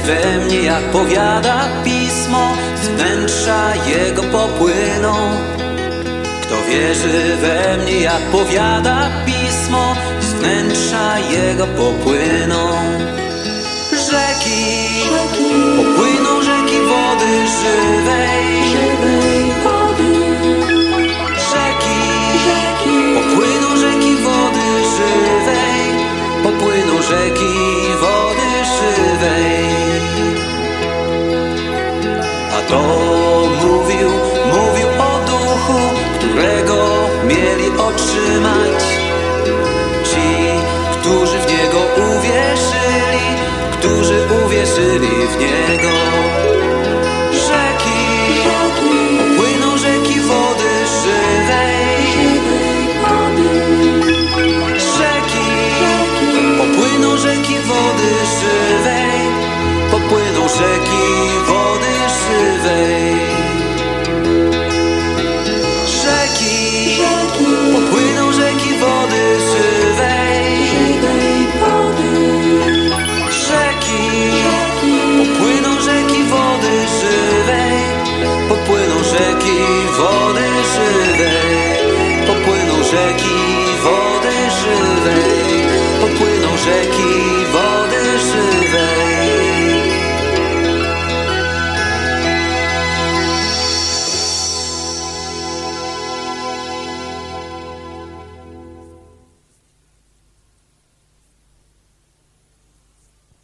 we mnie, jak powiada pismo, z wnętrza jego popłyną. Kto wierzy we mnie, jak powiada pismo, z wnętrza jego popłyną. Rzeki, popłyną rzeki wody żywej. Rzeki, popłyną rzeki wody żywej. Popłyną rzeki wody żywej. A to mówił o duchu, którego mieli otrzymać ci, którzy w Niego uwierzyli, którzy uwierzyli w Niego.